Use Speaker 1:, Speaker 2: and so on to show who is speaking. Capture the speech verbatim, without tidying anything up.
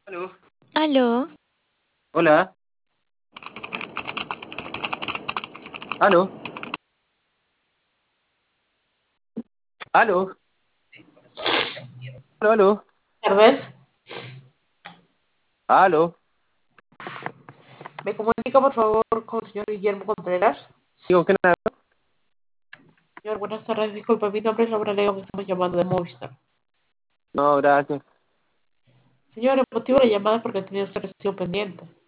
Speaker 1: Aló.
Speaker 2: Aló,
Speaker 1: Hola. Aló. Aló. Aló. Aló.
Speaker 3: Tardes.
Speaker 1: Aló.
Speaker 3: ¿Me comunica por favor con el señor Guillermo Contreras?
Speaker 1: Digo, ¿qué nada?
Speaker 3: Señor, buenas tardes. Disculpe, mi nombre es Laura León. Estamos llamando de Movistar.
Speaker 1: No, gracias.
Speaker 3: Señor, el motivo de la llamada es porque tenía usted recibo pendiente.